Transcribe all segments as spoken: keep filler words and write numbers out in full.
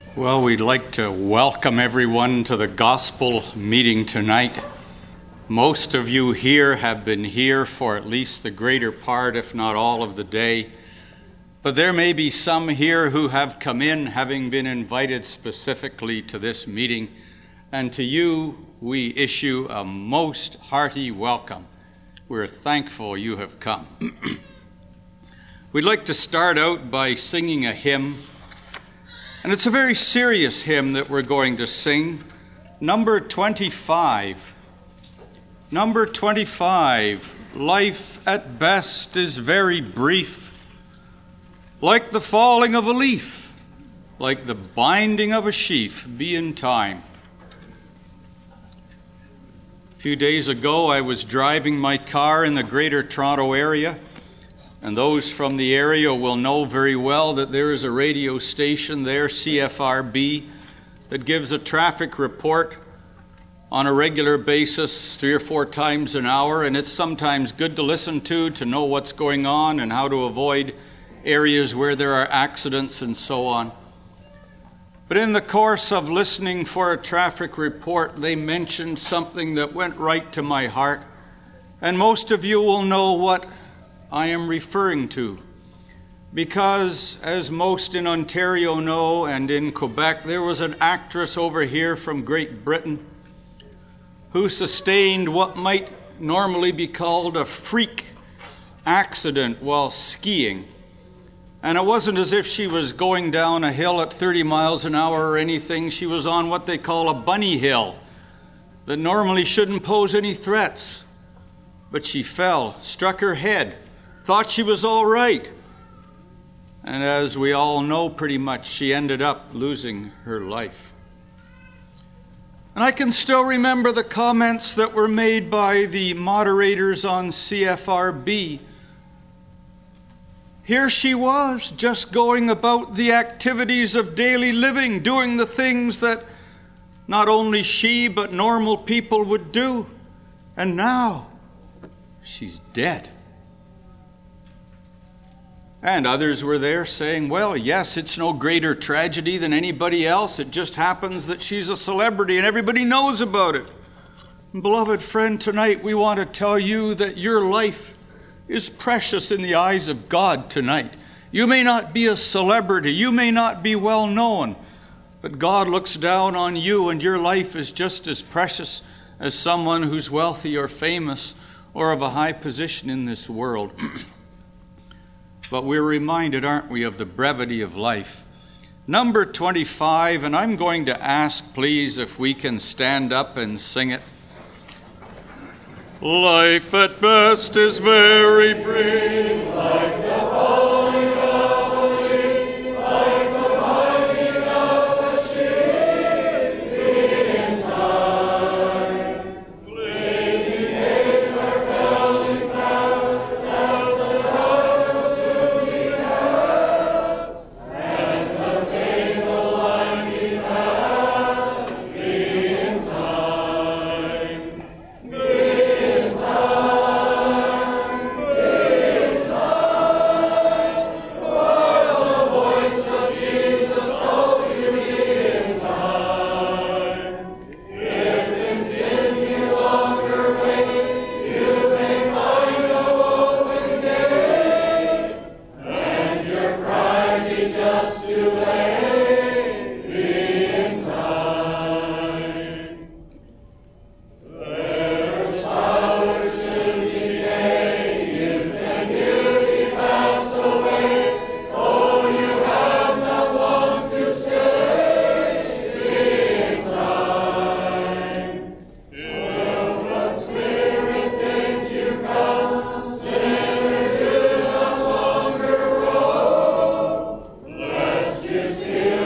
Well, we'd like to welcome everyone to the gospel meeting tonight. Most of you here have been here for at least the greater part, if not all of the day. But there may be some here who have come in having been invited specifically to this meeting. And to you, we issue a most hearty welcome. We're thankful you have come. We'd like to start out by singing a hymn. And it's a very serious hymn that we're going to sing. Number twenty-five. Number twenty-five. Life at best is very brief, like the falling of a leaf, like the binding of a sheaf, be in time. A few days ago, I was driving my car in the Greater Toronto area. And those from the area will know very well that there is a radio station there, C F R B, that gives a traffic report on a regular basis, three or four times an hour. And it's sometimes good to listen to, to know what's going on and how to avoid areas where there are accidents and so on. But in the course of listening for a traffic report, they mentioned something that went right to my heart. And most of you will know what I am referring to, because as most in Ontario know and in Quebec, there was an actress over here from Great Britain who sustained what might normally be called a freak accident while skiing. And it wasn't as if she was going down a hill at thirty miles an hour or anything. She was on what they call a bunny hill that normally shouldn't pose any threats. But she fell, struck her head, thought she was all right. And as we all know pretty much, she ended up losing her life. And I can still remember the comments that were made by the moderators on C F R B. Here she was, just going about the activities of daily living, doing the things that not only she but normal people would do. And now she's dead. And others were there saying, well, yes, it's no greater tragedy than anybody else. It just happens that she's a celebrity and everybody knows about it. Beloved friend, tonight we want to tell you that your life is precious in the eyes of God tonight. You may not be a celebrity, you may not be well known, but God looks down on you and your life is just as precious as someone who's wealthy or famous or of a high position in this world. But we're reminded, aren't we, of the brevity of life. Number twenty-five, and I'm going to ask, please, if we can stand up and sing it. Life at best is very brief, like the falling of a leaf, like the binding of a sheep in time. Fleeting days are telling fast, that the darkness soon be past, and the fatal line be passed, be in time. Be in time, be in time, while the voice of Jesus calls you, be in time. If in sin you longer wait, you may find no open gate, and your pride be just too late, be in time. There's power soon decay, youth and beauty pass away. Oh, you have not long to stay, be in time. Will the Spirit bids you come, sinner, do not longer roam, lest you see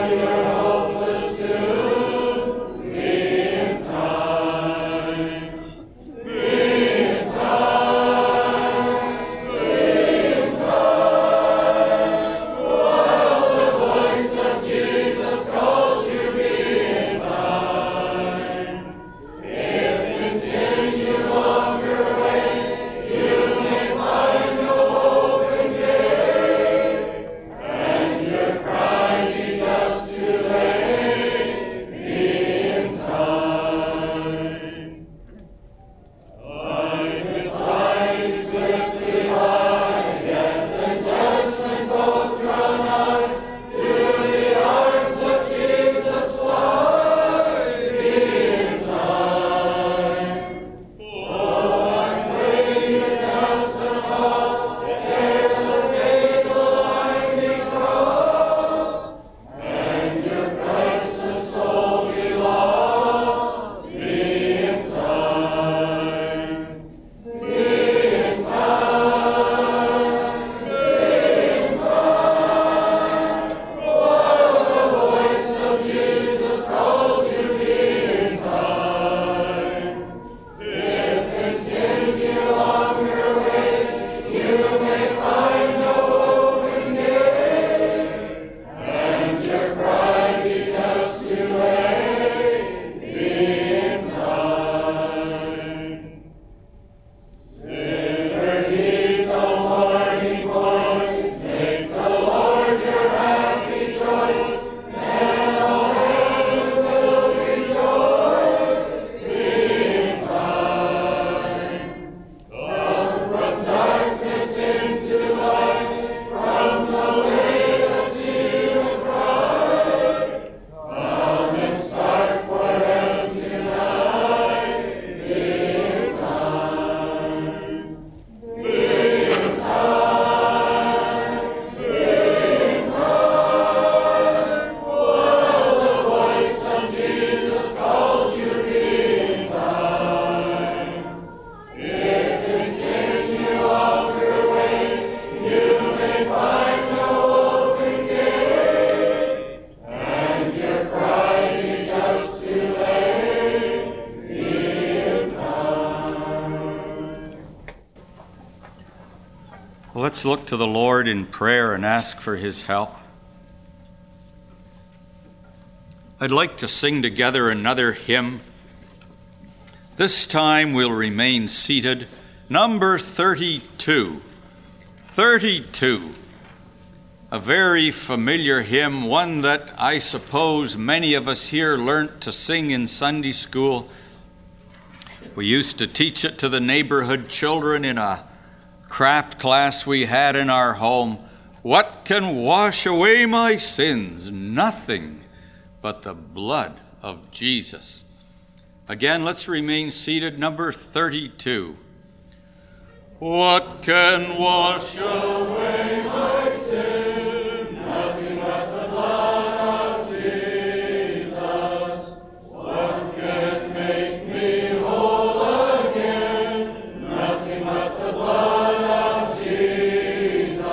let's look to the Lord in prayer and ask for his help. I'd like to sing together another hymn. This time we'll remain seated. Number thirty-two. thirty-two. A very familiar hymn, one that I suppose many of us here learnt to sing in Sunday school. We used to teach it to the neighborhood children in a craft class we had in our home. What can wash away my sins? Nothing but the blood of Jesus. Again, let's remain seated. Number thirty-two. What can wash away my sin? Nothing but the blood of Jesus. What can make me whole again? Nothing but the blood of Jesus.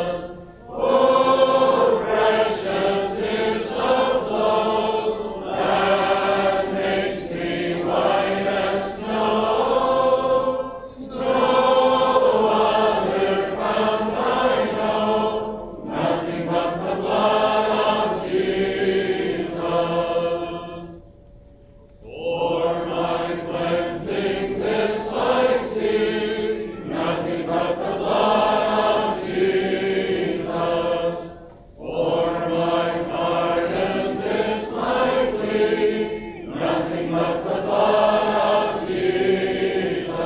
Oh, precious is the flow that makes me white as snow. No other fount I know, nothing but the blood of Jesus. For my cleansing this I sing, nothing but the blood of Jesus. For my pardon this I plead, nothing but the blood of Jesus.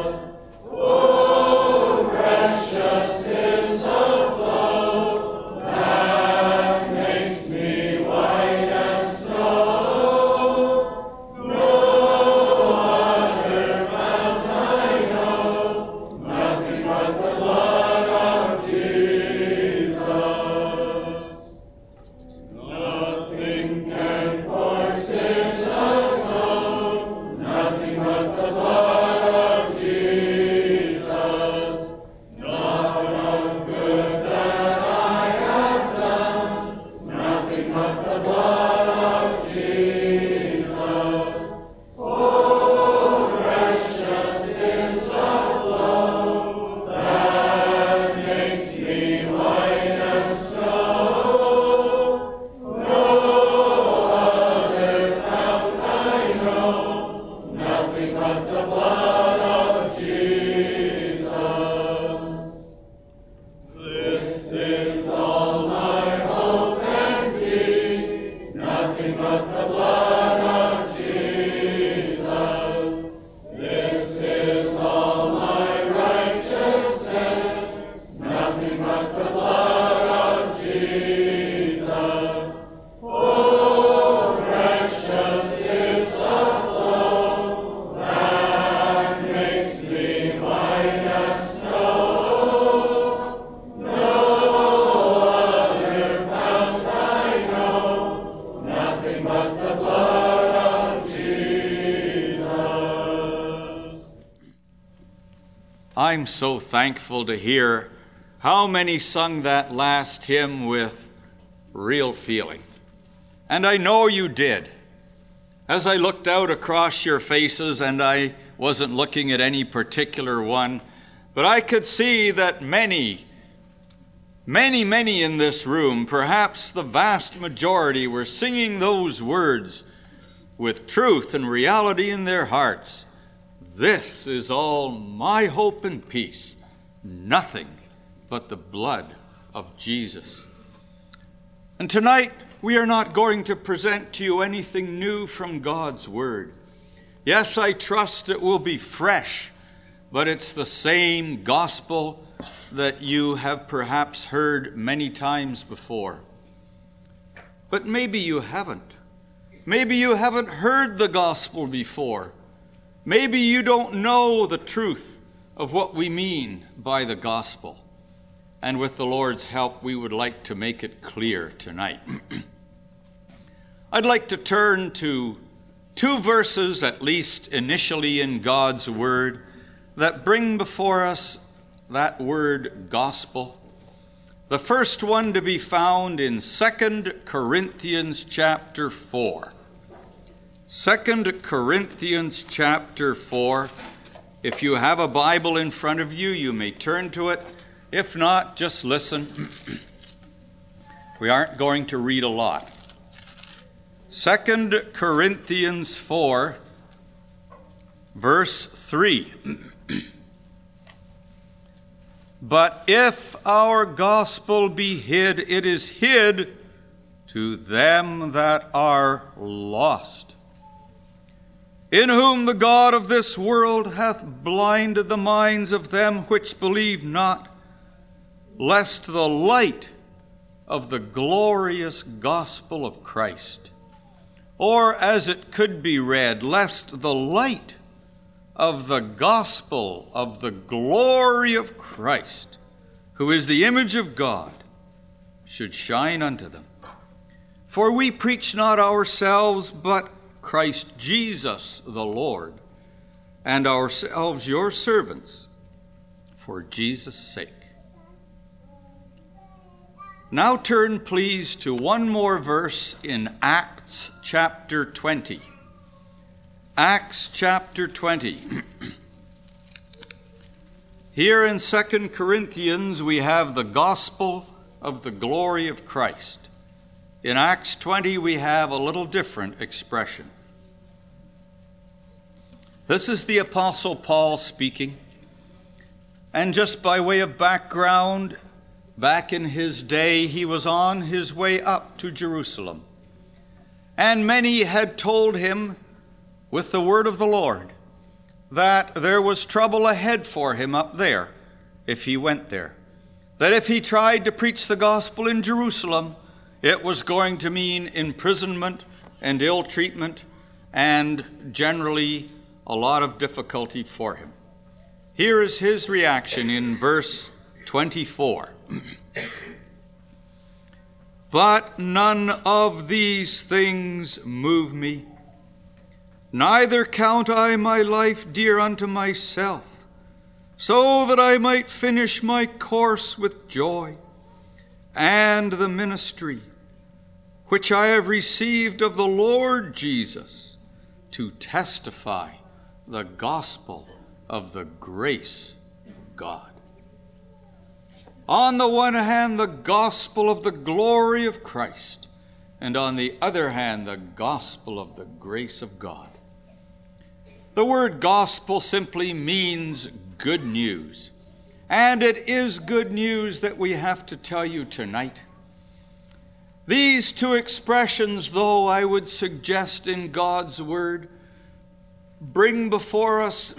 Oh, precious is the flow that makes me white as snow. No other fount I know, nothing but the blood of Jesus. Nothing can for sin atone, nothing but the blood of Jesus. Not of good that I have done, nothing but the blood of Jesus. Oh, precious is the flow that makes me white as snow. No other fount I know, nothing but the blood of Jesus. This is all my hope and peace, nothing but the blood of Jesus. This is all my righteousness, nothing but the blood of Jesus. Oh, precious is the flow that makes me white as snow. No other fount I know, nothing but the blood of Jesus. I'm so thankful to hear how many sung that last hymn with real feeling. And I know you did. As I looked out across your faces, and I wasn't looking at any particular one, but I could see that many, many, many in this room, perhaps the vast majority, were singing those words with truth and reality in their hearts. This is all my hope and peace, nothing but the blood of Jesus. And tonight, we are not going to present to you anything new from God's Word. Yes, I trust it will be fresh, but it's the same gospel that you have perhaps heard many times before. But maybe you haven't. Maybe you haven't heard the gospel before. Maybe you don't know the truth of what we mean by the gospel. And with the Lord's help, we would like to make it clear tonight. I'd like to turn to two verses, at least initially in God's Word, that bring before us that word gospel. The first one to be found in Second Corinthians chapter four. Second Corinthians chapter four. If you have a Bible in front of you, you may turn to it. If not, just listen. We aren't going to read a lot. Second Corinthians four, verse three. But if our gospel be hid, it is hid to them that are lost, in whom the God of this world hath blinded the minds of them which believe not, lest the light of the glorious gospel of Christ, or as it could be read, lest the light of the gospel of the glory of Christ, who is the image of God, should shine unto them. For we preach not ourselves, but Christ Jesus the Lord, and ourselves your servants, for Jesus' sake. Now turn, please, to one more verse in Acts chapter twenty. Acts chapter twenty. Here in Second Corinthians we have the gospel of the glory of Christ. In Acts twenty we have a little different expression. This is the Apostle Paul speaking. And just by way of background, back in his day, he was on his way up to Jerusalem. And many had told him, with the word of the Lord, that there was trouble ahead for him up there if he went there. That if he tried to preach the gospel in Jerusalem, it was going to mean imprisonment and ill treatment and generally a lot of difficulty for him. Here is his reaction in verse twenty-four. But none of these things move me, neither count I my life dear unto myself, so that I might finish my course with joy, and the ministry which I have received of the Lord Jesus, to testify the gospel of the grace of God. On the one hand, the gospel of the glory of Christ, and on the other hand, the gospel of the grace of God. The word gospel simply means good news, and it is good news that we have to tell you tonight. These two expressions, though, I would suggest in God's word, bring before us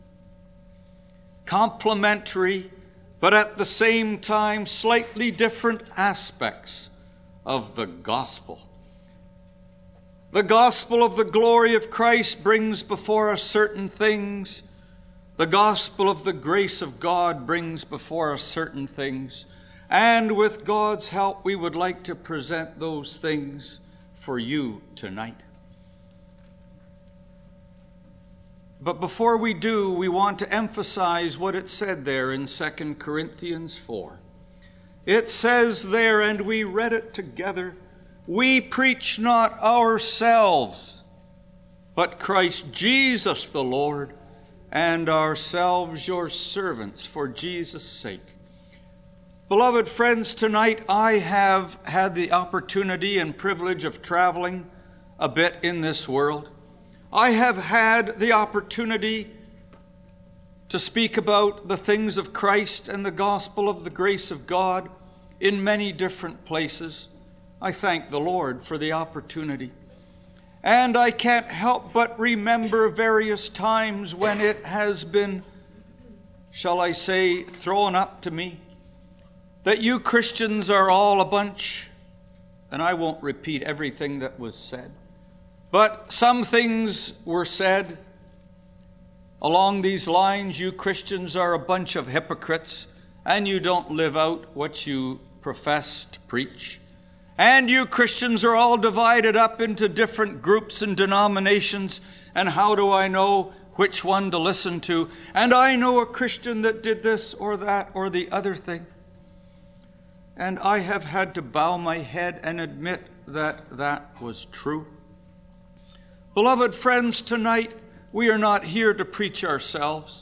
complementary, but at the same time slightly different aspects of the gospel. The gospel of the glory of Christ brings before us certain things. The gospel of the grace of God brings before us certain things. And with God's help, we would like to present those things for you tonight. But before we do, we want to emphasize what it said there in Second Corinthians four. It says there, and we read it together, we preach not ourselves, but Christ Jesus the Lord, and ourselves your servants for Jesus' sake. Beloved friends, tonight I have had the opportunity and privilege of traveling a bit in this world. I have had the opportunity to speak about the things of Christ and the gospel of the grace of God in many different places. I thank the Lord for the opportunity. And I can't help but remember various times when it has been, shall I say, thrown up to me, that you Christians are all a bunch, and I won't repeat everything that was said. But some things were said along these lines. You Christians are a bunch of hypocrites, and you don't live out what you profess to preach. And you Christians are all divided up into different groups and denominations, and how do I know which one to listen to? And I know a Christian that did this or that or the other thing. And I have had to bow my head and admit that that was true. Beloved friends, tonight we are not here to preach ourselves.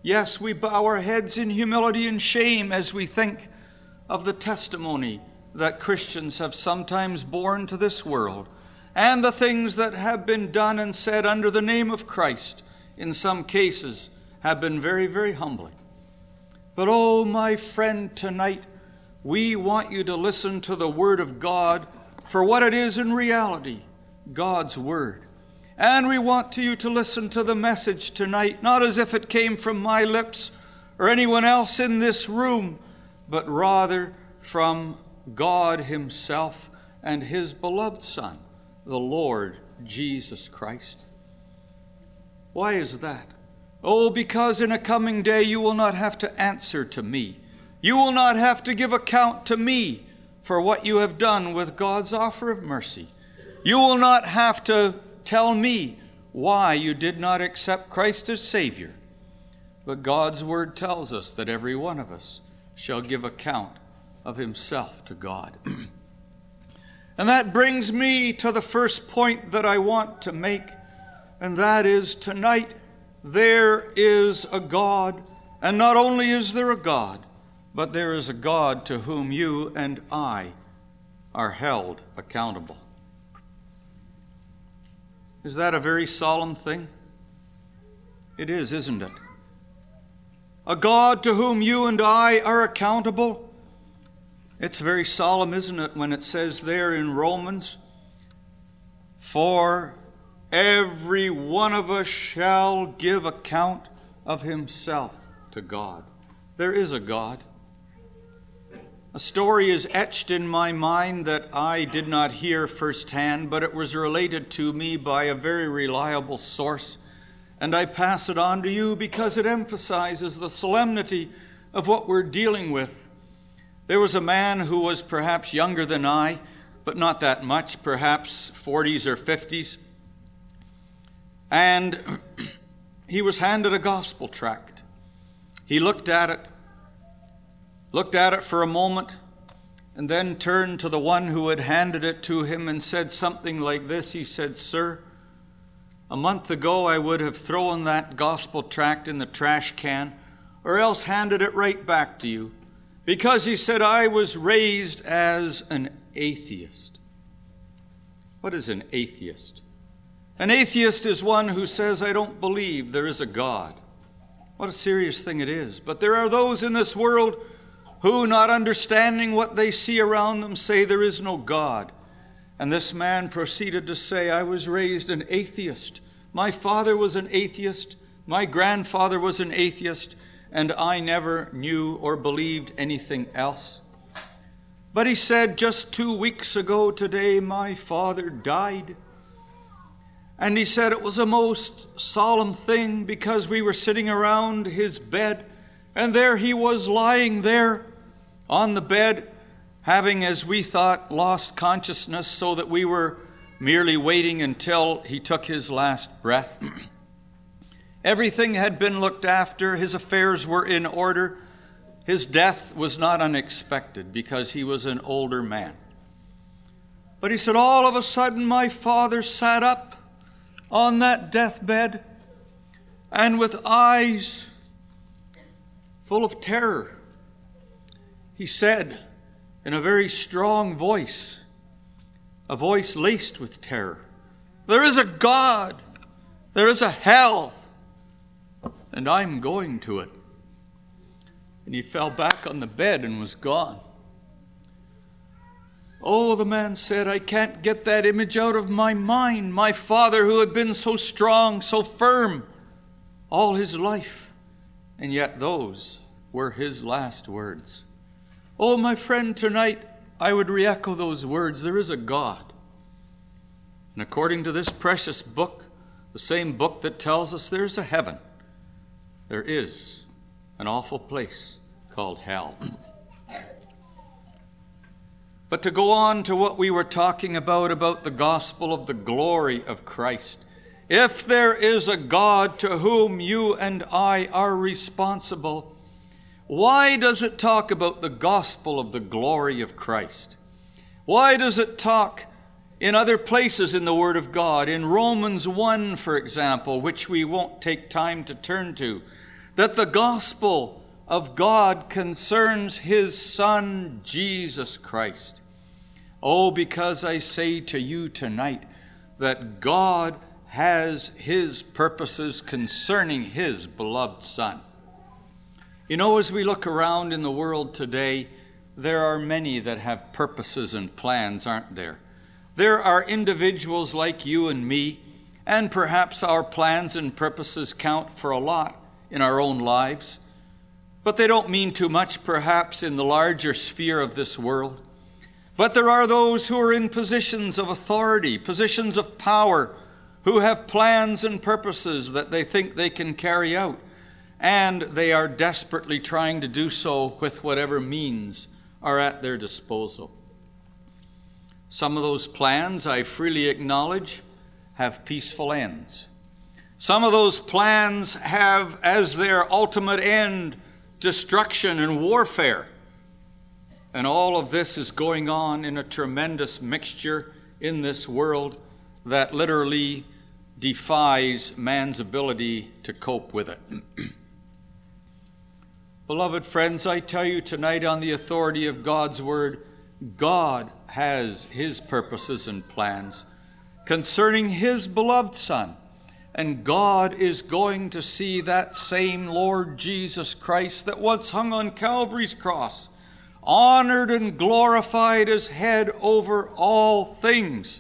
Yes, we bow our heads in humility and shame as we think of the testimony that Christians have sometimes borne to this world, and the things that have been done and said under the name of Christ, in some cases, have been very, very humbling. But oh, my friend, tonight, we want you to listen to the Word of God for what it is in reality, God's Word. And we want you to listen to the message tonight, not as if it came from my lips or anyone else in this room, but rather from God Himself and His beloved Son, the Lord Jesus Christ. Why is that? Oh, because in a coming day you will not have to answer to me. You will not have to give account to me for what you have done with God's offer of mercy. You will not have to tell me why you did not accept Christ as Savior. But God's Word tells us that every one of us shall give account of himself to God. And that brings me to the first point that I want to make, and that is tonight there is a God, and not only is there a God, but there is a God to whom you and I are held accountable. Is that a very solemn thing? It is, isn't it? A God to whom you and I are accountable. It's very solemn, isn't it, when it says there in Romans, for every one of us shall give account of himself to God. There is a God. A story is etched in my mind that I did not hear firsthand, but it was related to me by a very reliable source. And I pass it on to you because it emphasizes the solemnity of what we're dealing with. There was a man who was perhaps younger than I, but not that much, perhaps forties or fifties. And he was handed a gospel tract. He looked at it, looked at it for a moment, and then turned to the one who had handed it to him and said something like this. He said, "Sir, a month ago I would have thrown that gospel tract in the trash can or else handed it right back to you. Because," he said, "I was raised as an atheist." What is an atheist? An atheist is one who says, "I don't believe there is a God." What a serious thing it is. But there are those in this world who, not understanding what they see around them, say there is no God. And this man proceeded to say, "I was raised an atheist. My father was an atheist. My grandfather was an atheist. And I never knew or believed anything else." But he said, "Just two weeks ago today, my father died." And he said it was a most solemn thing because we were sitting around his bed, and there he was lying there on the bed, having, as we thought, lost consciousness, so that we were merely waiting until he took his last breath. Everything had been looked after. His affairs were in order. His death was not unexpected because he was an older man. But he said, all of a sudden my father sat up on that deathbed, and with eyes full of terror, he said in a very strong voice, a voice laced with terror, "There is a God, there is a hell, and I'm going to it." And he fell back on the bed and was gone. Oh, the man said, "I can't get that image out of my mind. My father, who had been so strong, so firm all his life, and yet those were his last words." Oh, my friend, tonight I would re-echo those words. There is a God. And according to this precious book, the same book that tells us there's a heaven, there is an awful place called hell. But to go on to what we were talking about, about the gospel of the glory of Christ. If there is a God to whom you and I are responsible, why does it talk about the gospel of the glory of Christ? Why does it talk in other places in the Word of God? In Romans one, for example, which we won't take time to turn to, that the gospel of God concerns his Son, Jesus Christ. Oh, because I say to you tonight that God has his purposes concerning his beloved Son. You know, as we look around in the world today, there are many that have purposes and plans, aren't there? There are individuals like you and me, and perhaps our plans and purposes count for a lot in our own lives, but they don't mean too much perhaps in the larger sphere of this world. But there are those who are in positions of authority, positions of power, who have plans and purposes that they think they can carry out, and they are desperately trying to do so with whatever means are at their disposal. Some of those plans, I freely acknowledge, have peaceful ends. Some of those plans have as their ultimate end destruction and warfare. And all of this is going on in a tremendous mixture in this world that literally defies man's ability to cope with it. Beloved friends, I tell you tonight on the authority of God's word, God has his purposes and plans concerning his beloved Son. And God is going to see that same Lord Jesus Christ that once hung on Calvary's cross, honored and glorified as head over all things.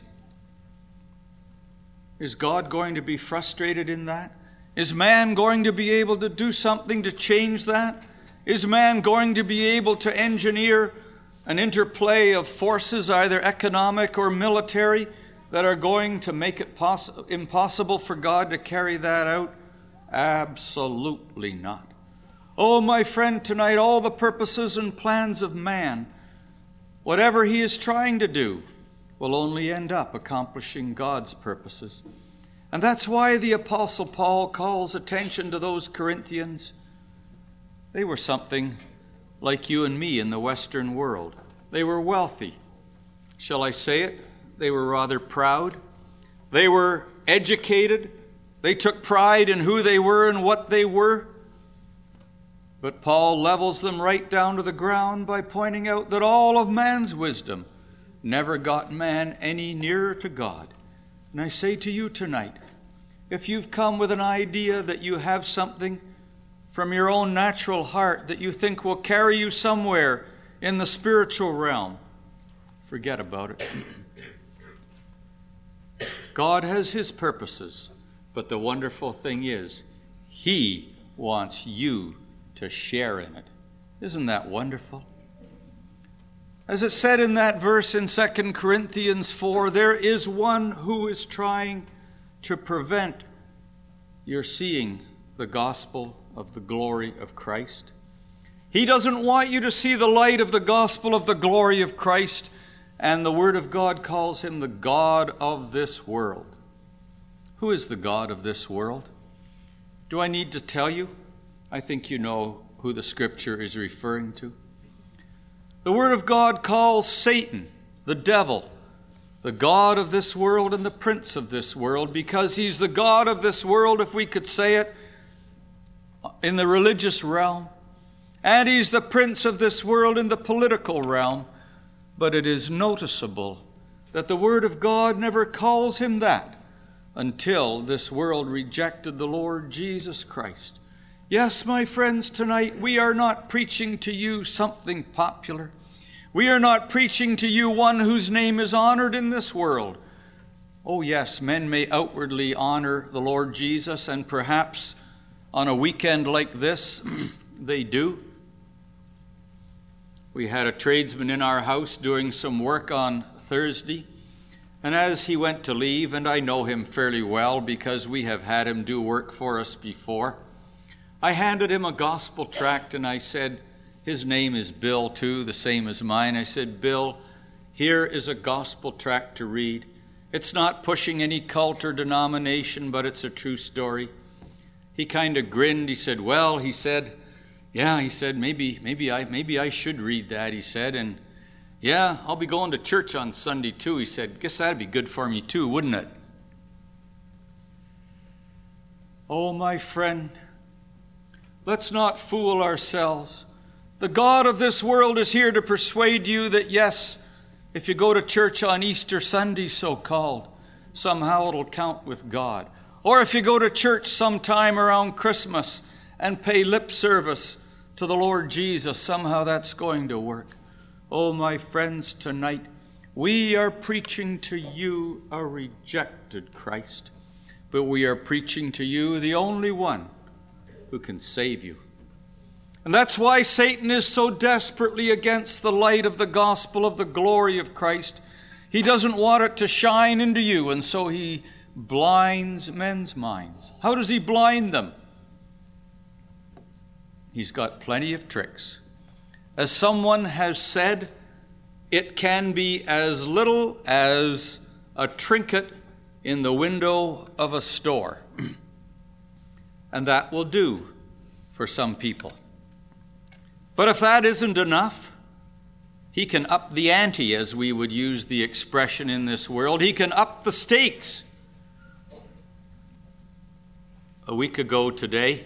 Is God going to be frustrated in that? Is man going to be able to do something to change that? Is man going to be able to engineer an interplay of forces, either economic or military, that are going to make it poss- impossible for God to carry that out? Absolutely not. Oh, my friend, tonight all the purposes and plans of man, whatever he is trying to do, will only end up accomplishing God's purposes. And that's why the Apostle Paul calls attention to those Corinthians. They were something like you and me in the Western world. They were wealthy. Shall I say it? They were rather proud. They were educated. They took pride in who they were and what they were. But Paul levels them right down to the ground by pointing out that all of man's wisdom never got man any nearer to God. And I say to you tonight, if you've come with an idea that you have something from your own natural heart that you think will carry you somewhere in the spiritual realm, forget about it. God has his purposes, but the wonderful thing is, he wants you to share in it. Isn't that wonderful? As it said in that verse in Second Corinthians four, there is one who is trying to prevent your seeing the gospel of the glory of Christ. He doesn't want you to see the light of the gospel of the glory of Christ, and the Word of God calls him the God of this world. Who is the God of this world? Do I need to tell you? I think you know who the Scripture is referring to. The Word of God calls Satan, the devil, the God of this world and the prince of this world, because he's the God of this world, if we could say it, in the religious realm, and he's the prince of this world in the political realm. But it is noticeable that the Word of God never calls him that until this world rejected the Lord Jesus Christ. Yes, my friends, tonight we are not preaching to you something popular. We are not preaching to you one whose name is honored in this world. Oh yes, men may outwardly honor the Lord Jesus, and perhaps on a weekend like this, they do. We had a tradesman in our house doing some work on Thursday, and as he went to leave, and I know him fairly well because we have had him do work for us before, I handed him a gospel tract and I said, his name is Bill too, the same as mine. I said, Bill, here is a gospel tract to read. It's not pushing any cult or denomination, but it's a true story. He kind of grinned. He said, well, he said, yeah, he said, maybe maybe I maybe I should read that, he said. And yeah, I'll be going to church on Sunday too, he said. Guess that'd be good for me too, wouldn't it? Oh, my friend, Let's not fool ourselves. The God of this world is here to persuade you that, yes, if you go to church on Easter Sunday, so-called, somehow it'll count with God. Or if you go to church sometime around Christmas and pay lip service to the Lord Jesus, somehow that's going to work. Oh, my friends, tonight we are preaching to you a rejected Christ, but we are preaching to you the only one who can save you. And that's why Satan is so desperately against the light of the gospel of the glory of Christ. He doesn't want it to shine into you, and so he blinds men's minds. How does he blind them? He's got plenty of tricks. As someone has said, it can be as little as a trinket in the window of a store. And that will do for some people. But if that isn't enough, he can up the ante, as we would use the expression in this world. He can up the stakes. A week ago today,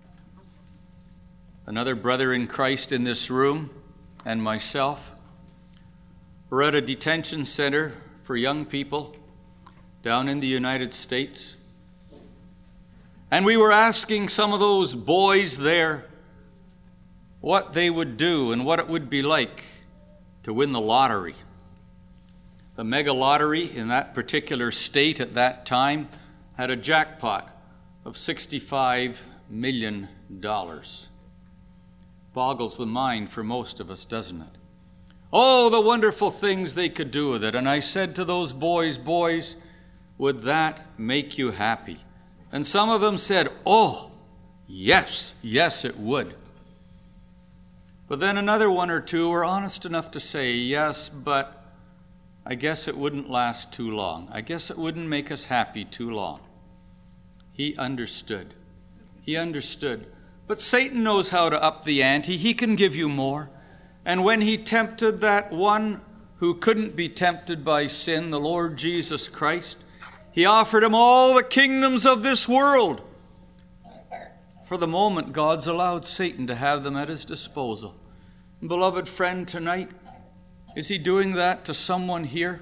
another brother in Christ in this room and myself were at a detention center for young people down in the United States. And we were asking some of those boys there what they would do and what it would be like to win the lottery. The mega lottery in that particular state at that time had a jackpot of sixty-five million dollars. Boggles the mind for most of us, doesn't it? Oh, the wonderful things they could do with it. And I said to those boys, boys, would that make you happy? And some of them said, oh, yes, yes, it would. But then another one or two were honest enough to say, yes, but I guess it wouldn't last too long. I guess it wouldn't make us happy too long. He understood. He understood. But Satan knows how to up the ante. He can give you more. And when he tempted that one who couldn't be tempted by sin, the Lord Jesus Christ, he offered him all the kingdoms of this world. For the moment, God's allowed Satan to have them at his disposal. And beloved friend, tonight, is he doing that to someone here?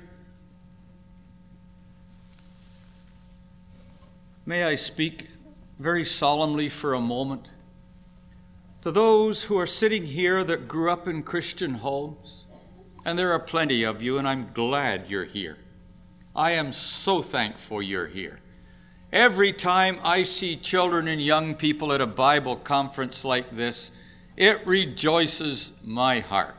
May I speak very solemnly for a moment to those who are sitting here that grew up in Christian homes, and there are plenty of you, and I'm glad you're here. I am so thankful you're here. Every time I see children and young people at a Bible conference like this, it rejoices my heart.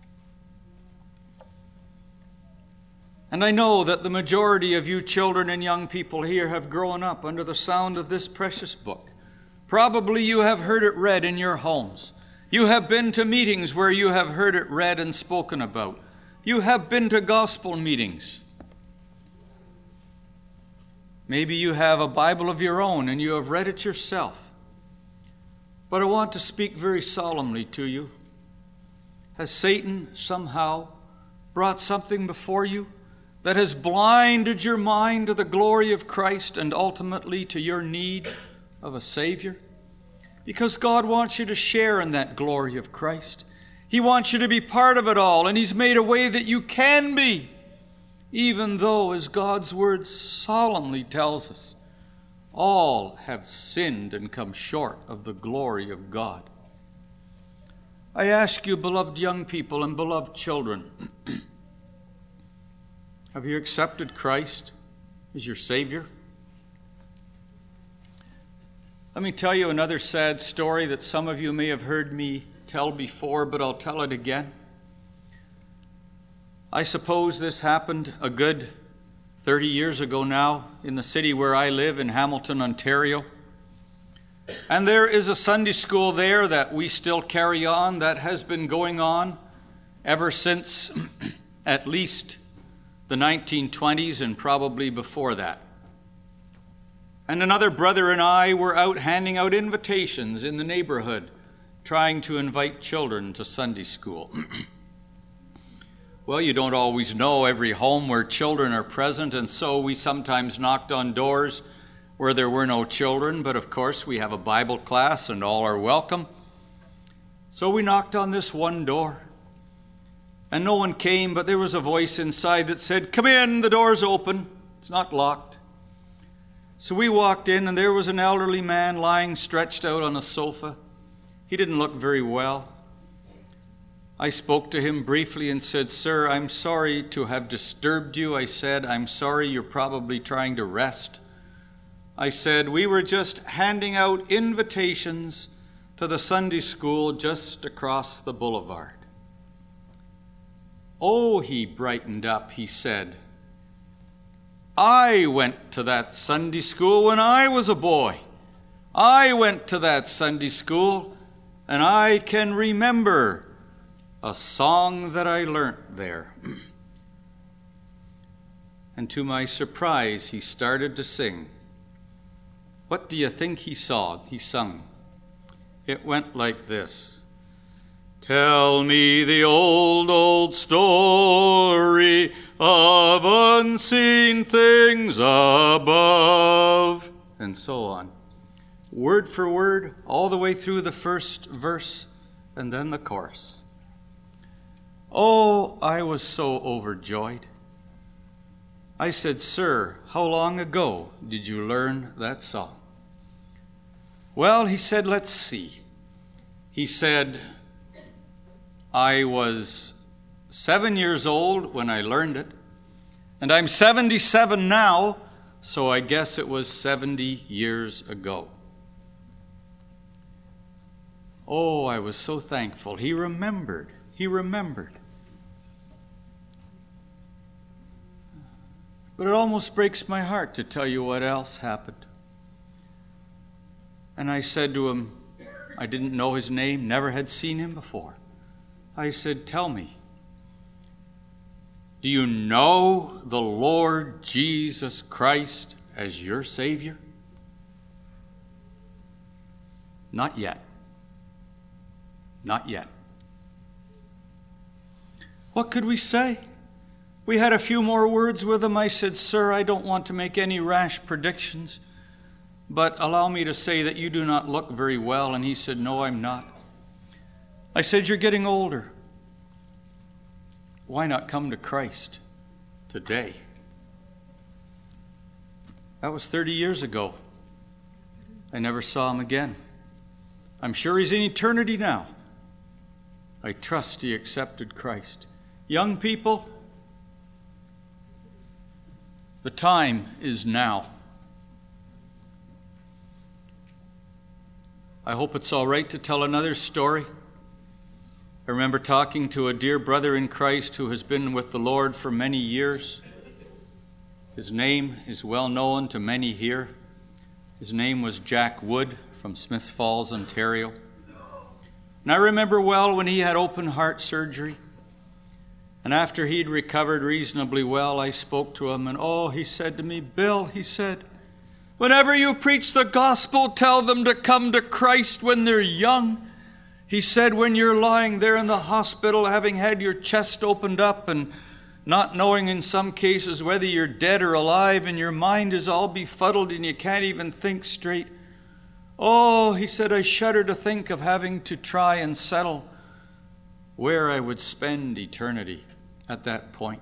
And I know that the majority of you children and young people here have grown up under the sound of this precious book. Probably you have heard it read in your homes. You have been to meetings where you have heard it read and spoken about. You have been to gospel meetings. Maybe you have a Bible of your own and you have read it yourself. But I want to speak very solemnly to you. Has Satan somehow brought something before you that has blinded your mind to the glory of Christ and ultimately to your need of a Savior? Because God wants you to share in that glory of Christ. He wants you to be part of it all, and He's made a way that you can be, even though, as God's Word solemnly tells us, all have sinned and come short of the glory of God. I ask you, beloved young people and beloved children, have you accepted Christ as your Savior? Let me tell you another sad story that some of you may have heard me tell before, but I'll tell it again. I suppose this happened a good thirty years ago now in the city where I live in Hamilton, Ontario. And there is a Sunday school there that we still carry on, that has been going on ever since at least the nineteen twenties and probably before that. And another brother and I were out handing out invitations in the neighborhood, trying to invite children to Sunday school. Well, you don't always know every home where children are present, and so we sometimes knocked on doors where there were no children, but of course we have a Bible class and all are welcome. So we knocked on this one door, and no one came, but there was a voice inside that said, "Come in, the door's open, it's not locked." So we walked in, and there was an elderly man lying stretched out on a sofa. He didn't look very well. I spoke to him briefly and said, "Sir, I'm sorry to have disturbed you." I said, "I'm sorry you're probably trying to rest." I said, "We were just handing out invitations to the Sunday school just across the boulevard." "Oh," he brightened up, he said, "I went to that Sunday school when I was a boy. I went to that Sunday school, and I can remember a song that I learnt there." And to my surprise, he started to sing. What do you think he saw? He sung. It went like this. "Tell me the old, old story of unseen things above," and so on. Word for word, all the way through the first verse, and then the chorus. Oh, I was so overjoyed. I said, "Sir, how long ago did you learn that song?" "Well," he said, "let's see." He said, "I was seven years old when I learned it, and I'm seventy-seven now, so I guess it was seventy years ago." Oh, I was so thankful. He remembered. He remembered. But it almost breaks my heart to tell you what else happened. And I said to him, I didn't know his name, never had seen him before. I said, "Tell me, do you know the Lord Jesus Christ as your Savior?" "Not yet. Not yet." What could we say? We had a few more words with him. I said, "Sir, I don't want to make any rash predictions, but allow me to say that you do not look very well." And he said, "No, I'm not." I said, "You're getting older. Why not come to Christ today?" That was thirty years ago. I never saw him again. I'm sure he's in eternity now. I trust he accepted Christ. Young people, the time is now. I hope it's all right to tell another story. I remember talking to a dear brother in Christ who has been with the Lord for many years. His name is well known to many here. His name was Jack Wood from Smiths Falls, Ontario. And I remember well when he had open heart surgery. And after he'd recovered reasonably well, I spoke to him, and oh, he said to me, "Bill," he said, "whenever you preach the gospel, tell them to come to Christ when they're young." He said, "When you're lying there in the hospital, having had your chest opened up and not knowing in some cases whether you're dead or alive, and your mind is all befuddled and you can't even think straight. Oh," he said, "I shudder to think of having to try and settle where I would spend eternity at that point."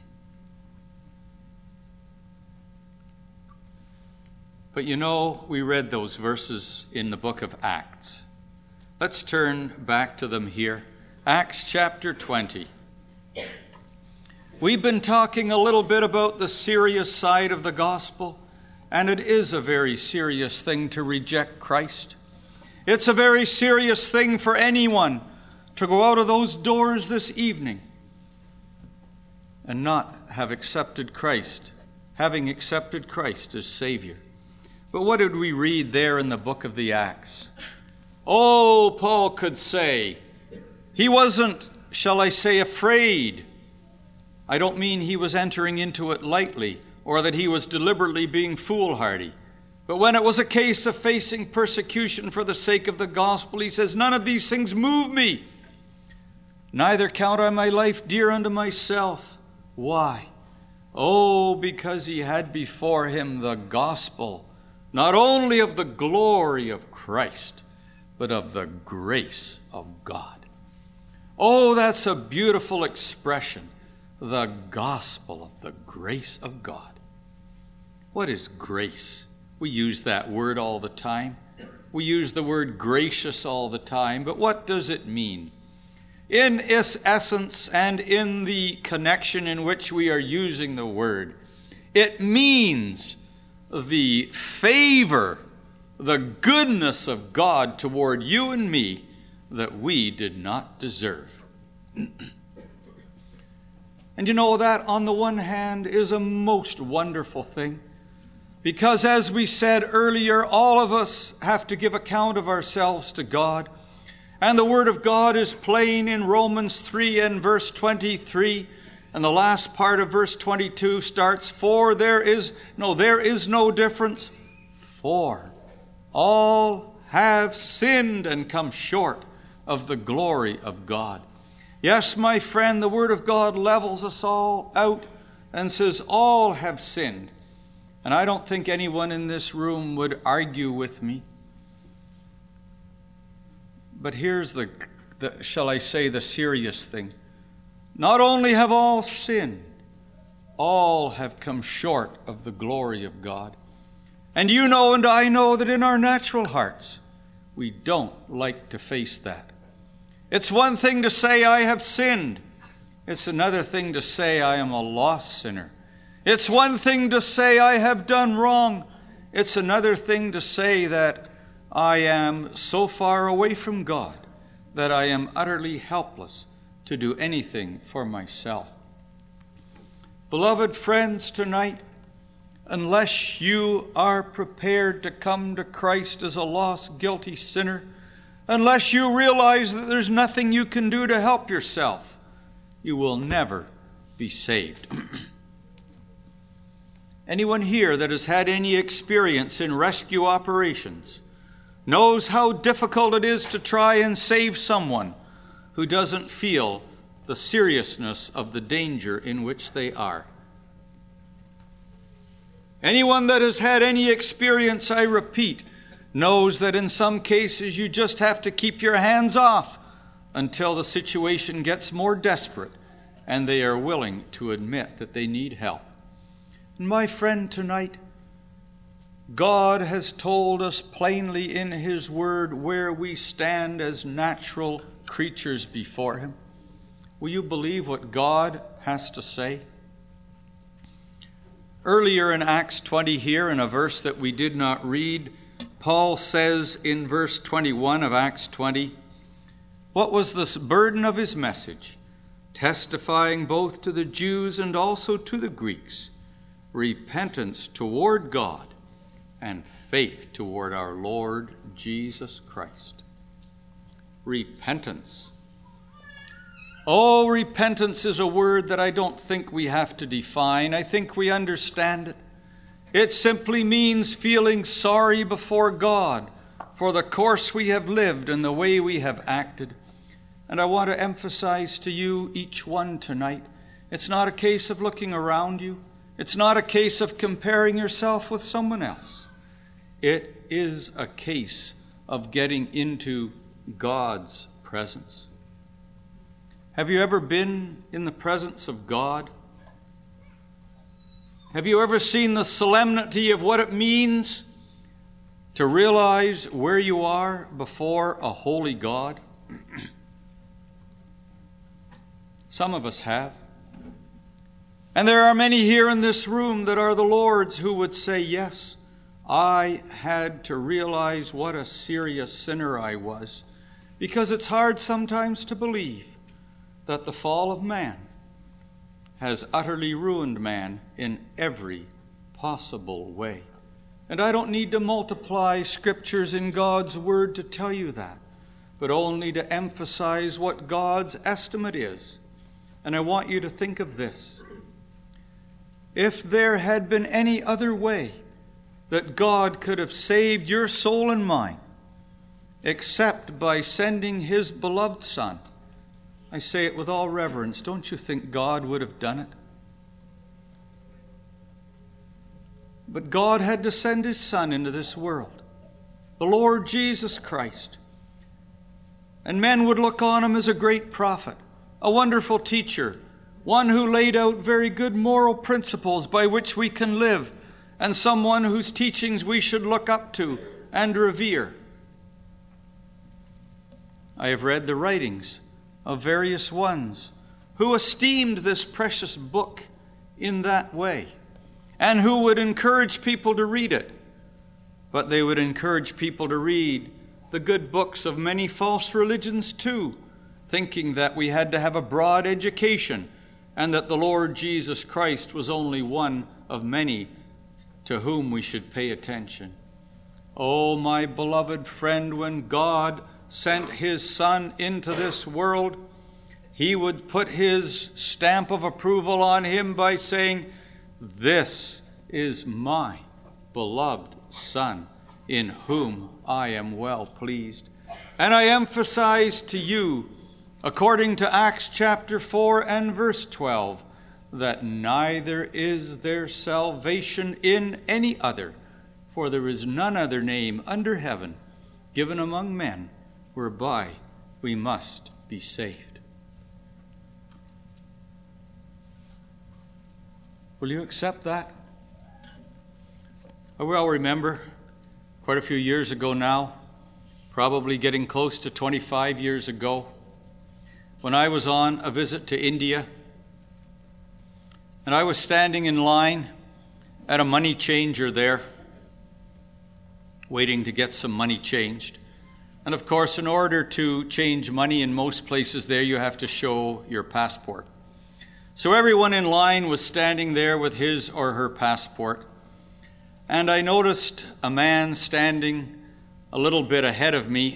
But you know, we read those verses in the book of Acts. Let's turn back to them here. Acts chapter twenty. We've been talking a little bit about the serious side of the gospel, and it is a very serious thing to reject Christ. It's a very serious thing for anyone to go out of those doors this evening and not have accepted Christ, having accepted Christ as Savior. But what did we read there in the book of the Acts? Oh, Paul could say, he wasn't, shall I say, afraid. I don't mean he was entering into it lightly or that he was deliberately being foolhardy. But when it was a case of facing persecution for the sake of the gospel, he says, "None of these things move me. Neither count I my life dear unto myself." Why? Oh, because he had before him the gospel not only of the glory of Christ, but of the grace of God. Oh, that's a beautiful expression, the gospel of the grace of God. What is grace? We use that word all the time. We use the word gracious all the time, but what does it mean? In its essence and in the connection in which we are using the word, it means the favor, the goodness of God toward you and me that we did not deserve. And you know, that on the one hand is a most wonderful thing, because as we said earlier, all of us have to give account of ourselves to God. And the Word of God is plain in Romans three and verse twenty-three. And the last part of verse twenty-two starts, For there is, no, there is no difference. For all have sinned and come short of the glory of God. Yes, my friend, the Word of God levels us all out and says all have sinned. And I don't think anyone in this room would argue with me. But here's the, the, shall I say, the serious thing. Not only have all sinned, all have come short of the glory of God. And you know and I know that in our natural hearts, we don't like to face that. It's one thing to say, I have sinned. It's another thing to say, I am a lost sinner. It's one thing to say, I have done wrong. It's another thing to say that I am so far away from God that I am utterly helpless to do anything for myself. Beloved friends, tonight, unless you are prepared to come to Christ as a lost, guilty sinner, unless you realize that there's nothing you can do to help yourself, you will never be saved. Anyone here that has had any experience in rescue operations knows how difficult it is to try and save someone who doesn't feel the seriousness of the danger in which they are. Anyone that has had any experience, I repeat, knows that in some cases you just have to keep your hands off until the situation gets more desperate and they are willing to admit that they need help. And my friend, tonight, God has told us plainly in His Word where we stand as natural creatures before Him. Will you believe what God has to say? Earlier in Acts twenty here, in a verse that we did not read, Paul says in verse twenty-one of Acts twenty, what was the burden of his message? Testifying both to the Jews and also to the Greeks, repentance toward God and faith toward our Lord Jesus Christ. Repentance. Oh, repentance is a word that I don't think we have to define. I think we understand it. It simply means feeling sorry before God for the course we have lived and the way we have acted. And I want to emphasize to you, each one tonight, it's not a case of looking around you. It's not a case of comparing yourself with someone else. It is a case of getting into God's presence. Have you ever been in the presence of God? Have you ever seen the solemnity of what it means to realize where you are before a holy God? Some of us have. And there are many here in this room that are the Lord's who would say, yes, I had to realize what a serious sinner I was, because it's hard sometimes to believe that the fall of man has utterly ruined man in every possible way. And I don't need to multiply scriptures in God's Word to tell you that, but only to emphasize what God's estimate is. And I want you to think of this. If there had been any other way that God could have saved your soul and mine, except by sending His beloved Son, I say it with all reverence, don't you think God would have done it? But God had to send his Son into this world, the Lord Jesus Christ. And men would look on him as a great prophet, a wonderful teacher, one who laid out very good moral principles by which we can live, and someone whose teachings we should look up to and revere. I have read the writings of various ones who esteemed this precious book in that way, and who would encourage people to read it. But they would encourage people to read the good books of many false religions too, thinking that we had to have a broad education and that the Lord Jesus Christ was only one of many to whom we should pay attention. Oh, my beloved friend, when God sent his Son into this world, he would put his stamp of approval on him by saying, "This is my beloved Son, in whom I am well pleased." And I emphasize to you, according to Acts chapter four and verse twelve, that neither is there salvation in any other, for there is none other name under heaven given among men whereby we must be saved. Will you accept that? I well remember quite a few years ago now, probably getting close to twenty-five years ago, when I was on a visit to India, and I was standing in line at a money changer there, waiting to get some money changed. And of course, in order to change money in most places there, you have to show your passport. So everyone in line was standing there with his or her passport. And I noticed a man standing a little bit ahead of me.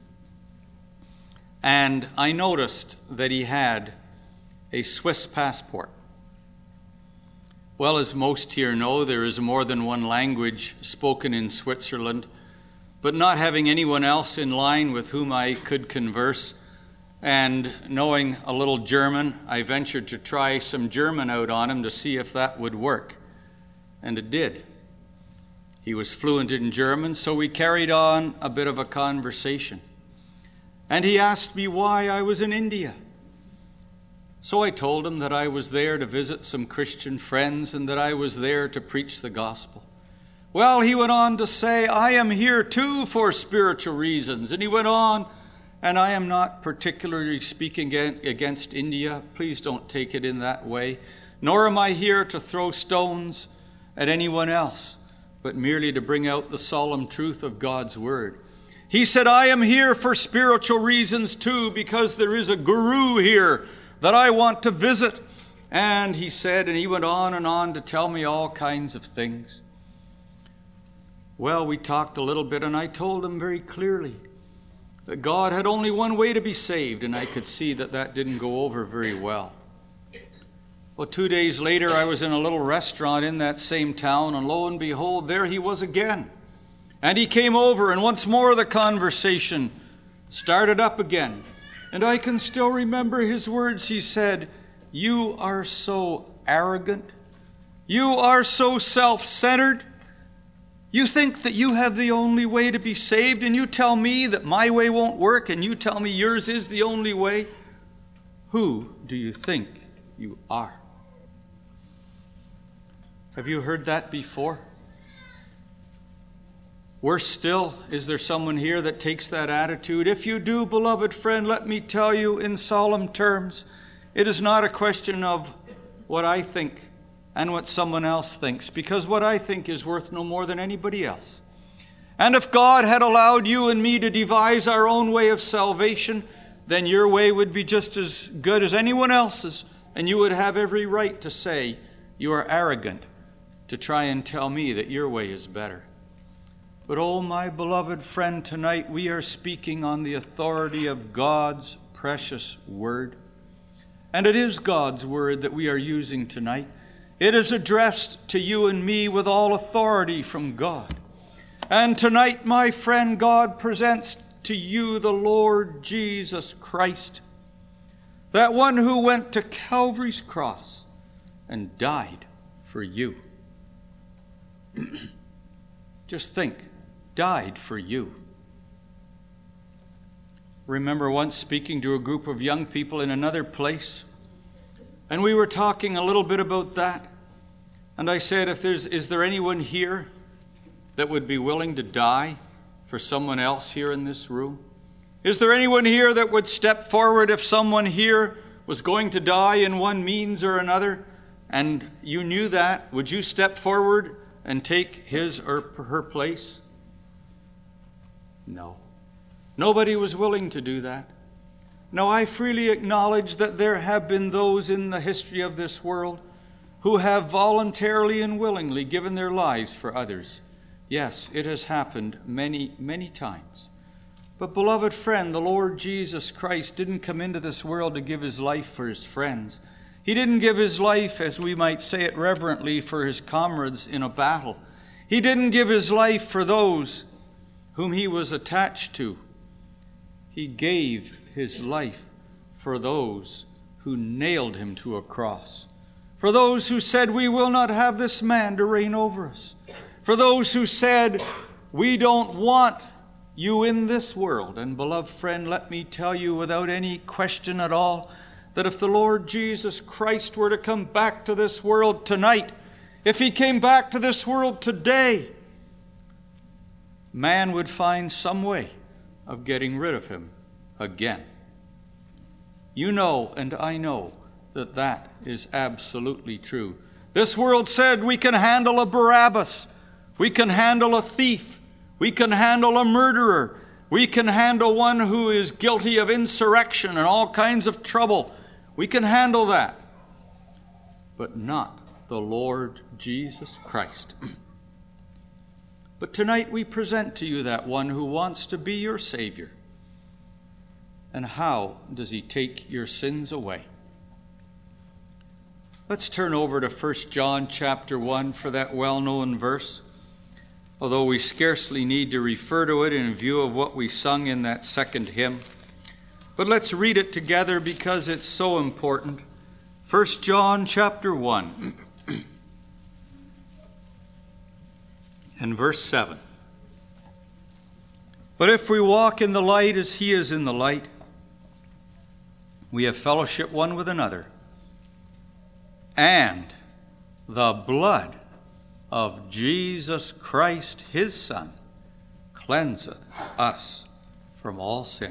And I noticed that he had a Swiss passport. Well, as most here know, there is more than one language spoken in Switzerland. But not having anyone else in line with whom I could converse, and knowing a little German, I ventured to try some German out on him to see if that would work. And it did. He was fluent in German, so we carried on a bit of a conversation. And he asked me why I was in India. So I told him that I was there to visit some Christian friends and that I was there to preach the gospel. Well, he went on to say, I am here too for spiritual reasons. And he went on, and I am not particularly speaking against India. Please don't take it in that way. Nor am I here to throw stones at anyone else, but merely to bring out the solemn truth of God's word. He said, I am here for spiritual reasons too, because there is a guru here that I want to visit. And he said, and he went on and on to tell me all kinds of things. Well, we talked a little bit, and I told him very clearly that God had only one way to be saved, and I could see that that didn't go over very well. Well, two days later, I was in a little restaurant in that same town, and lo and behold, there he was again. And he came over, and once more the conversation started up again. And I can still remember his words. He said, you are so arrogant. You are so self-centered. You think that you have the only way to be saved, and you tell me that my way won't work, and you tell me yours is the only way. Who do you think you are? Have you heard that before? Worse still, is there someone here that takes that attitude? If you do, beloved friend, let me tell you in solemn terms, it is not a question of what I think and what someone else thinks, because what I think is worth no more than anybody else. And if God had allowed you and me to devise our own way of salvation, then your way would be just as good as anyone else's, and you would have every right to say you are arrogant to try and tell me that your way is better. But oh, my beloved friend, tonight we are speaking on the authority of God's precious word. And it is God's word that we are using tonight. It is addressed to you and me with all authority from God. And tonight, my friend, God presents to you the Lord Jesus Christ, that one who went to Calvary's cross and died for you. Just think, died for you. Remember once speaking to a group of young people in another place, and we were talking a little bit about that. And I said, if there's, is there anyone here that would be willing to die for someone else here in this room? Is there anyone here that would step forward if someone here was going to die in one means or another, and you knew that? Would you step forward and take his or her place? No. Nobody was willing to do that. Now, I freely acknowledge that there have been those in the history of this world who have voluntarily and willingly given their lives for others. Yes, it has happened many, many times. But, beloved friend, the Lord Jesus Christ didn't come into this world to give his life for his friends. He didn't give his life, as we might say it reverently, for his comrades in a battle. He didn't give his life for those whom he was attached to. He gave his life for those who nailed him to a cross. For those who said, we will not have this man to reign over us. For those who said, we don't want you in this world. And beloved friend, let me tell you without any question at all, that if the Lord Jesus Christ were to come back to this world tonight, if he came back to this world today, man would find some way of getting rid of him again. You know, and I know, that that is absolutely true. This world said we can handle a Barabbas, we can handle a thief, we can handle a murderer, we can handle one who is guilty of insurrection and all kinds of trouble. We can handle that, but not the Lord Jesus Christ. But tonight we present to you that one who wants to be your Savior. And how does he take your sins away? Let's turn over to First John chapter one for that well-known verse, although we scarcely need to refer to it in view of what we sung in that second hymn. But let's read it together because it's so important. First John chapter one and verse seven. But if we walk in the light as he is in the light, we have fellowship one with another, and the blood of Jesus Christ, his Son, cleanseth us from all sin.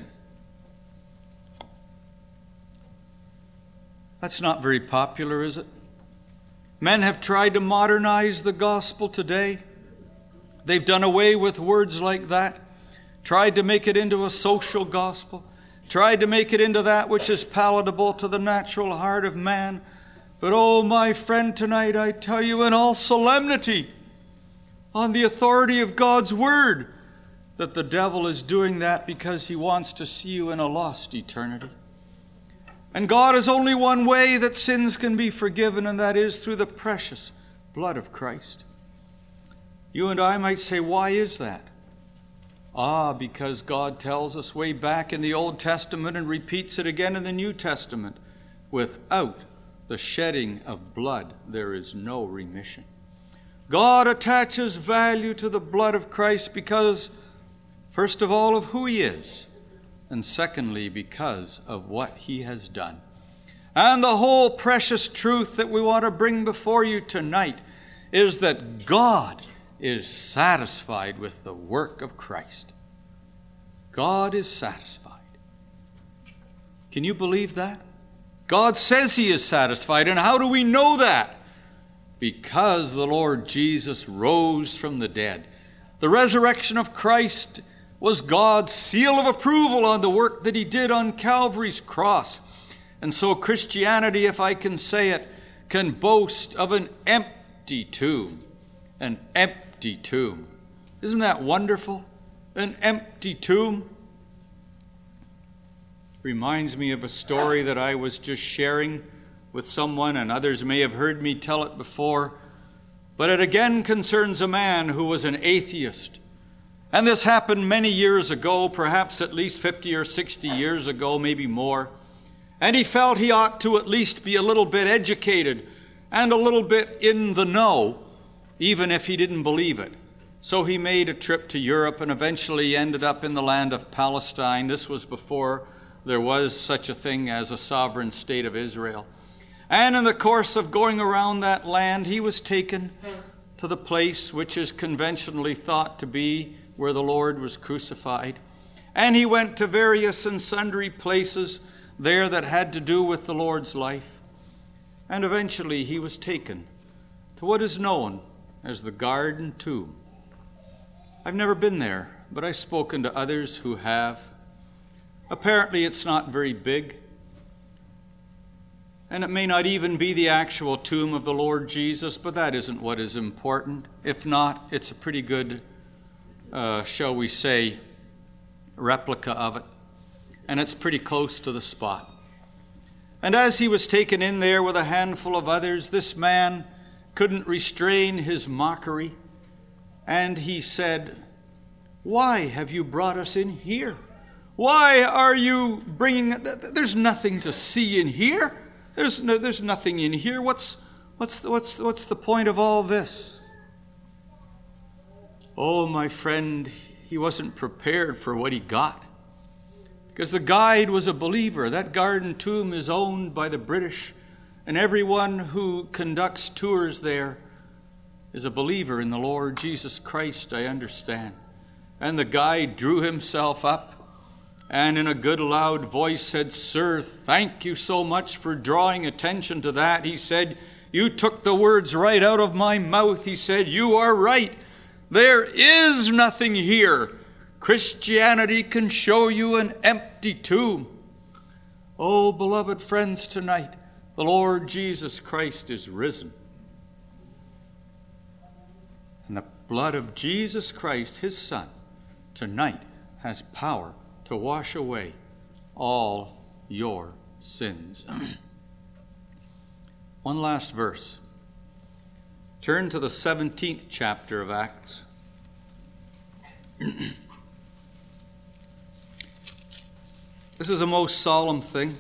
That's not very popular, is it? Men have tried to modernize the gospel today. They've done away with words like that, tried to make it into a social gospel, tried to make it into that which is palatable to the natural heart of man. But oh, my friend, tonight I tell you in all solemnity, on the authority of God's word, that the devil is doing that because he wants to see you in a lost eternity. And God has only one way that sins can be forgiven, and that is through the precious blood of Christ. You and I might say, why is that? Ah, because God tells us way back in the Old Testament and repeats it again in the New Testament, without the shedding of blood, there is no remission. God attaches value to the blood of Christ because, first of all, of who he is, and secondly, because of what he has done. And the whole precious truth that we want to bring before you tonight is that God is satisfied with the work of Christ. God is satisfied. Can you believe that? God says he is satisfied. And how do we know that? Because the Lord Jesus rose from the dead. The resurrection of Christ was God's seal of approval on the work that he did on Calvary's cross. And so Christianity, if I can say it, can boast of an empty tomb. An empty tomb. Isn't that wonderful? An empty tomb. Reminds me of a story that I was just sharing with someone, and others may have heard me tell it before. But it again concerns a man who was an atheist. And this happened many years ago, perhaps at least fifty or sixty years ago, maybe more. And he felt he ought to at least be a little bit educated and a little bit in the know even if he didn't believe it. So he made a trip to Europe and eventually ended up in the land of Palestine. This was before there was such a thing as a sovereign state of Israel. And in the course of going around that land, he was taken to the place which is conventionally thought to be where the Lord was crucified. And he went to various and sundry places there that had to do with the Lord's life. And eventually he was taken to what is known as the Garden Tomb. I've never been there, but I've spoken to others who have. Apparently it's not very big, and it may not even be the actual tomb of the Lord Jesus, but that isn't what is important. If not, it's a pretty good, uh, shall we say, replica of it, and it's pretty close to the spot. And as he was taken in there with a handful of others, this man couldn't restrain his mockery, and he said, "Why have you brought us in here? Why are you bringing, there's nothing to see in here. There's no, there's nothing in here. What's, what's, the, what's, what's the point of all this?" Oh, my friend, he wasn't prepared for what he got. Because the guide was a believer. That Garden Tomb is owned by the British, and everyone who conducts tours there is a believer in the Lord Jesus Christ, I understand. And the guide drew himself up and in a good loud voice said, "Sir, thank you so much for drawing attention to that." He said, "You took the words right out of my mouth." He said, "You are right. There is nothing here. Christianity can show you an empty tomb." Oh, beloved friends, tonight, the Lord Jesus Christ is risen. And the blood of Jesus Christ, his Son, tonight has power to wash away all your sins. One last verse. Turn to the seventeenth chapter of Acts. This is a most solemn thing,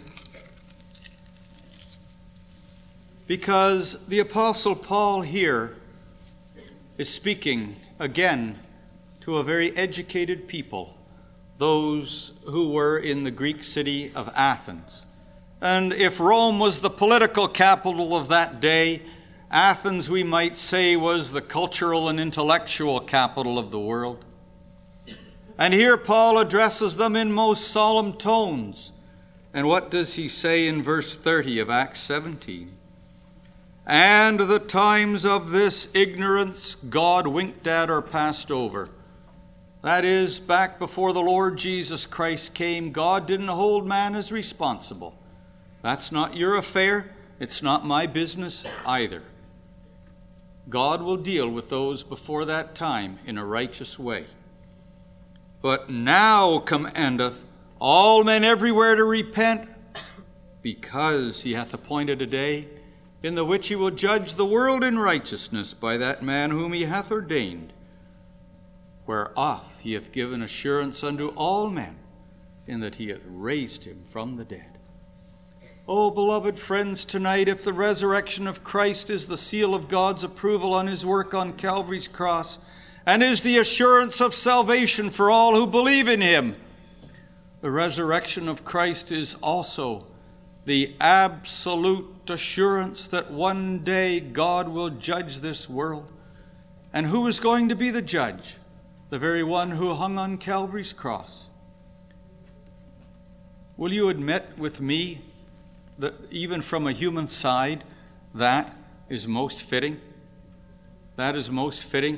because the Apostle Paul here is speaking again to a very educated people, those who were in the Greek city of Athens. And if Rome was the political capital of that day, Athens, we might say, was the cultural and intellectual capital of the world. And here Paul addresses them in most solemn tones. And what does he say in verse thirty of Acts seventeen? "And the times of this ignorance God winked at or passed over." That is, back before the Lord Jesus Christ came, God didn't hold man as responsible. That's not your affair. It's not my business either. God will deal with those before that time in a righteous way. "But now commandeth all men everywhere to repent, because he hath appointed a day in the which he will judge the world in righteousness by that man whom he hath ordained, whereof he hath given assurance unto all men, in that he hath raised him from the dead." Oh, beloved friends, tonight, if the resurrection of Christ is the seal of God's approval on his work on Calvary's cross, and is the assurance of salvation for all who believe in him, the resurrection of Christ is also the absolute assurance that one day God will judge this world. And who is going to be the judge? The very one who hung on Calvary's cross. Will you admit with me that even from a human side, that is most fitting? That is most fitting.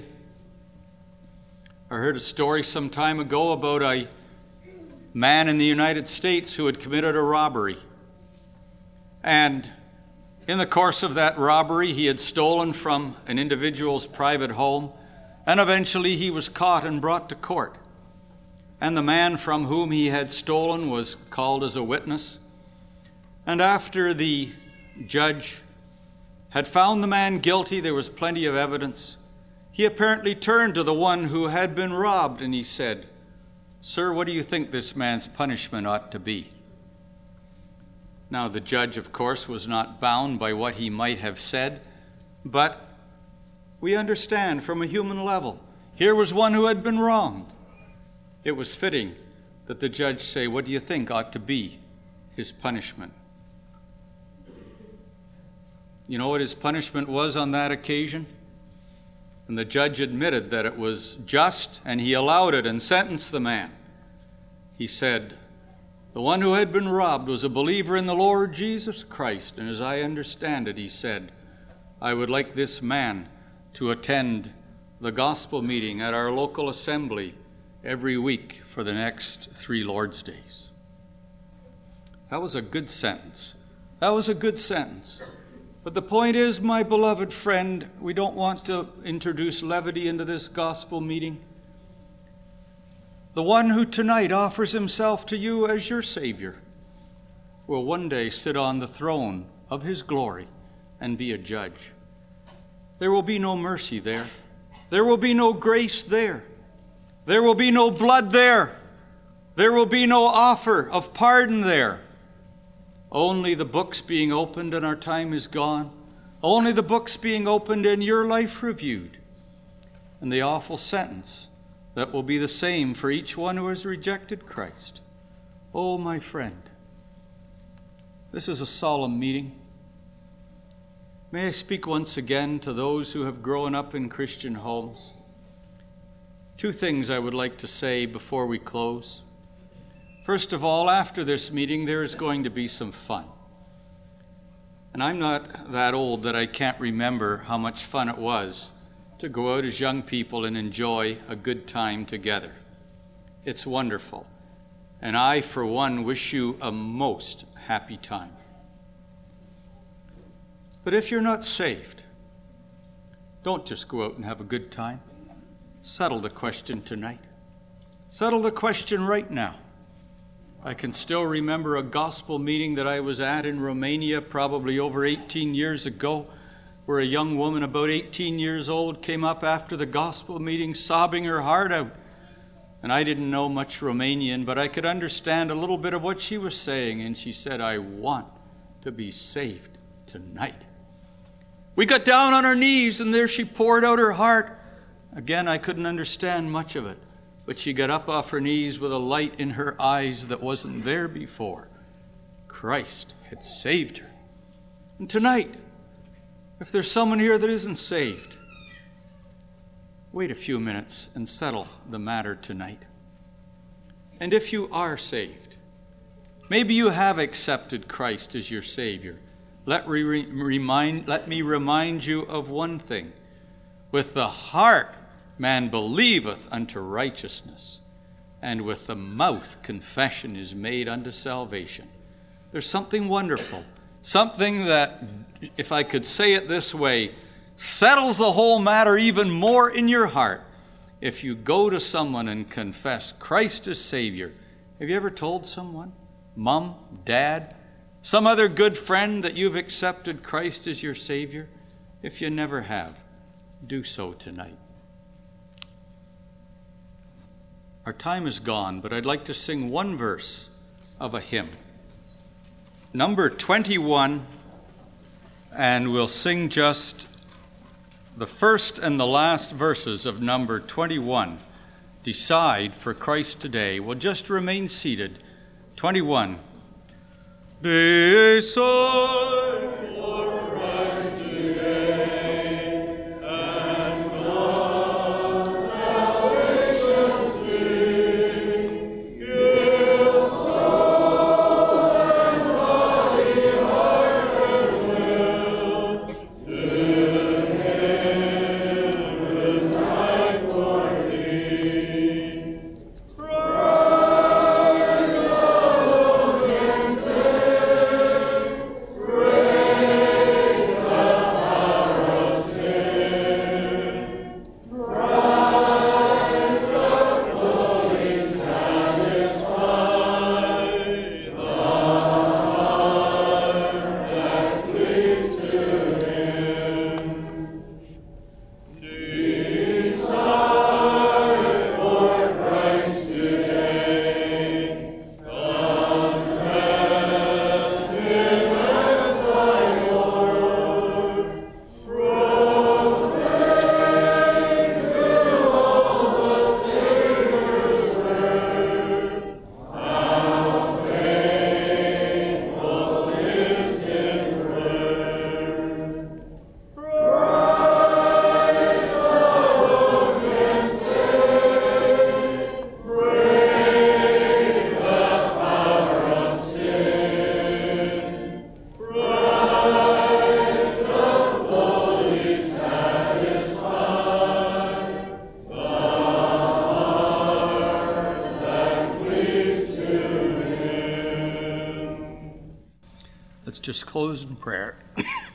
I heard a story some time ago about a man in the United States who had committed a robbery. And in the course of that robbery, he had stolen from an individual's private home, and eventually he was caught and brought to court. And the man from whom he had stolen was called as a witness. And after the judge had found the man guilty, there was plenty of evidence. He apparently turned to the one who had been robbed and he said, "Sir, what do you think this man's punishment ought to be?" Now, the judge, of course, was not bound by what he might have said, but We understand from a human level. Here was one who had been wronged. It was fitting that the judge say, what do you think ought to be his punishment? You know what his punishment was on that occasion? And the judge admitted that it was just, and he allowed it and sentenced the man. He said, the one who had been robbed was a believer in the Lord Jesus Christ. And as I understand it, he said, I would like this man to attend the gospel meeting at our local assembly every week for the next three Lord's Days. That was a good sentence. That was a good sentence. But the point is, my beloved friend, we don't want to introduce levity into this gospel meeting. The one who tonight offers himself to you as your Savior will one day sit on the throne of his glory and be a judge. There will be no mercy there. There will be no grace there. There will be no blood there. There will be no offer of pardon there. Only the books being opened and our time is gone. Only the books being opened and your life reviewed. And the awful sentence that will be the same for each one who has rejected Christ. Oh, my friend, this is a solemn meeting. May I speak once again to those who have grown up in Christian homes. Two things I would like to say before we close. First of all, after this meeting, there is going to be some fun. And I'm not that old that I can't remember how much fun it was to go out as young people and enjoy a good time together. It's wonderful. And I, for one, wish you a most happy time. But if you're not saved, don't just go out and have a good time. Settle the question tonight. Settle the question right now. I can still remember a gospel meeting that I was at in Romania probably over eighteen years ago, where a young woman about eighteen years old came up after the gospel meeting sobbing her heart out. And I didn't know much Romanian, but I could understand a little bit of what she was saying. And she said, I want to be saved tonight. We got down on our knees, and there she poured out her heart. Again, I couldn't understand much of it. But she got up off her knees with a light in her eyes that wasn't there before. Christ had saved her. And tonight, if there's someone here that isn't saved, wait a few minutes and settle the matter tonight. And if you are saved, maybe you have accepted Christ as your Savior, let, re- remind, let me remind you of one thing. With the heart man believeth unto righteousness, and with the mouth confession is made unto salvation. There's something wonderful, something that, if I could say it this way, settles the whole matter even more in your heart. If you go to someone and confess Christ as Savior, have you ever told someone, mom, dad, some other good friend that you've accepted Christ as your Savior? If you never have, do so tonight. Our time is gone, but I'd like to sing one verse of a hymn. Number twenty-one, and we'll sing just the first and the last verses of number twenty-one. Decide for Christ today. We'll just remain seated. twenty-one. Decide. Praise just close in prayer.